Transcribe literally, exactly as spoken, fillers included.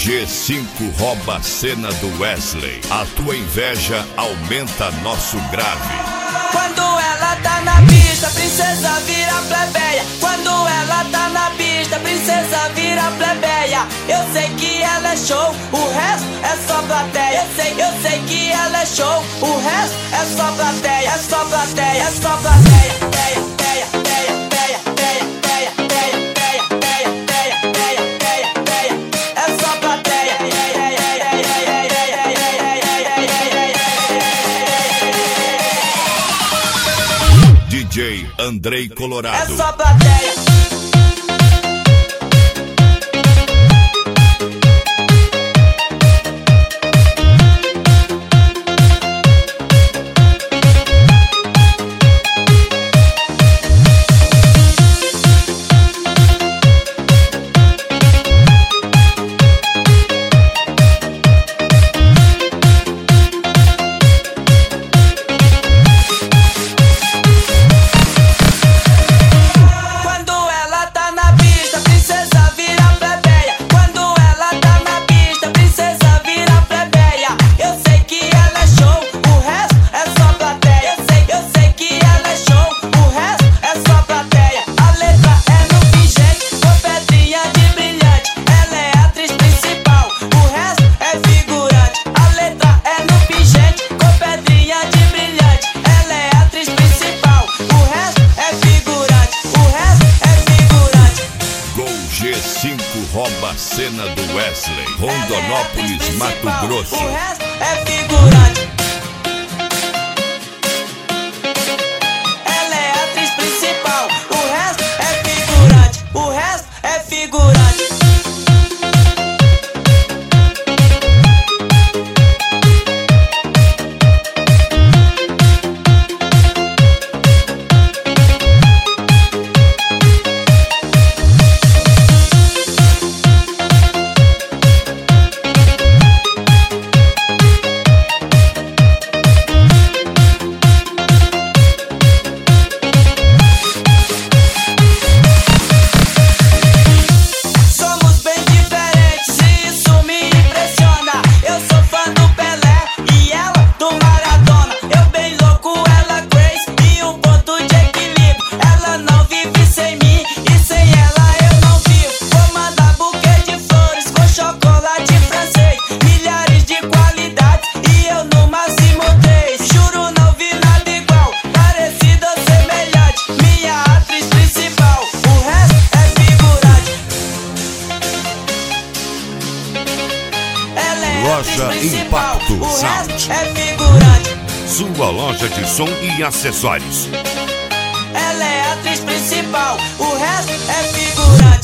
G cinco rouba a cena do Wesley. A tua inveja aumenta nosso grave. Quando ela tá na pista, princesa vira plebeia. Quando ela tá na pista, princesa vira plebeia. Eu sei que ela é show, o resto é só plateia. Eu sei, eu sei que ela é show, o resto é só plateia. É só plateia, é só plateia. Teia, teia, teia, teia, teia, teia, teia, teia, teia, teia, teia, teia, teia. É só plateia. D J Andrei Colorado. É só plateia. G cinco rouba a cena do Wesley. Rondonópolis, Mato Grosso. O resto é figurante. Ela é a atriz principal. O resto é figurante. O resto é figurante. Loja Impacto Sound. É figurante. Sua loja de som e acessórios. Ela é a atriz principal. O resto é figurante.